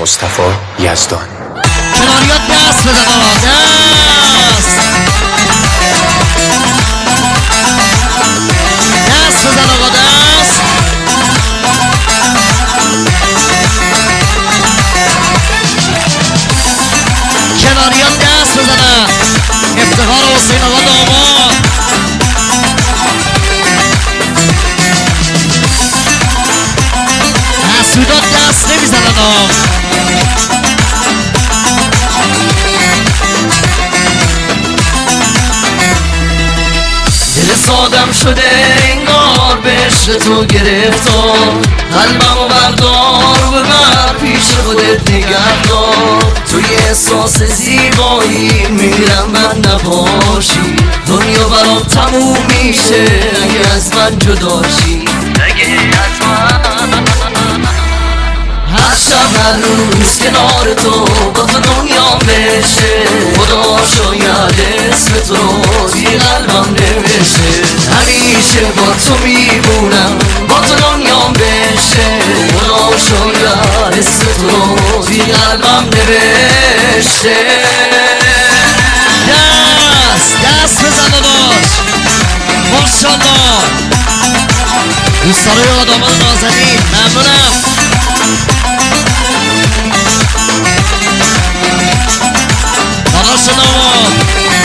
مصطفی یزدان. کناریات دست بزن آقا، دست بزن آقا، دست کناریات دست بزنن. افتخار حسین آقا داماد. حسودات دست نمیزنن آقا. دل سادم شده انگار به عشق تو گرفتار، قلبمو بردار ببر پیش خودت نگهدار. توی احساس زیبایی میرم من نباشی، دنیا برام تموم میشه اگه از من جداشی. اگه از من هر شب هر روز کنار تو با تو دنیا بشه، خدا شاید اسم تو توی قلبم نوشته. همیشه با تو میمونم با تو دنیا بشه، خدا شاید اسم تو توی قلبم نوشته. دست بزن داداش. ماشاءالله دوستانوی آقا داماد نازنین، ممنونم. داداش داماد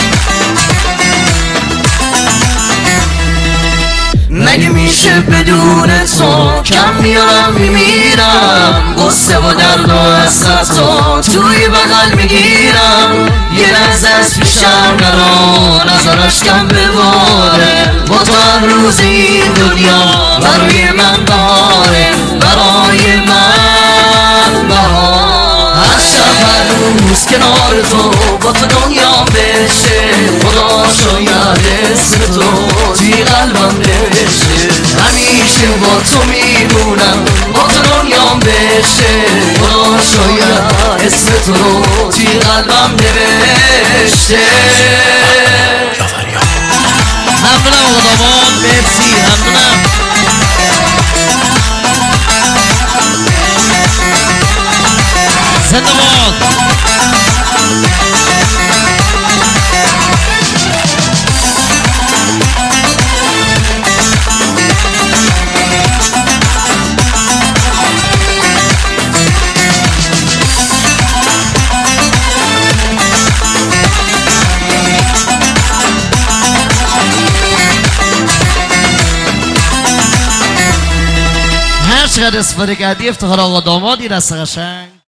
مگه میشه بدون تو کم میارم میمیرم، غصه و درد و حسرت تو توی بغل میگیرم. یه لحظه از پیشم نرو نظرش کم بباره، با تو هر روز این دنیا برای من بهاره، برای من بهار. هر شب هر روز کنار تو با تو دنیا بشه، خدا شاید اسم تو توی قلبم نوشته. همیشه با تو میمونم با تو دنیا بشه، خدا شاید اسم تو رو توی قلبم نوشته. ممنونم آقا داماد، مرسی، ممنونم. زنده باد. هر چقدر استفاده کردی افتخار آقا دامادی رست قشنگ.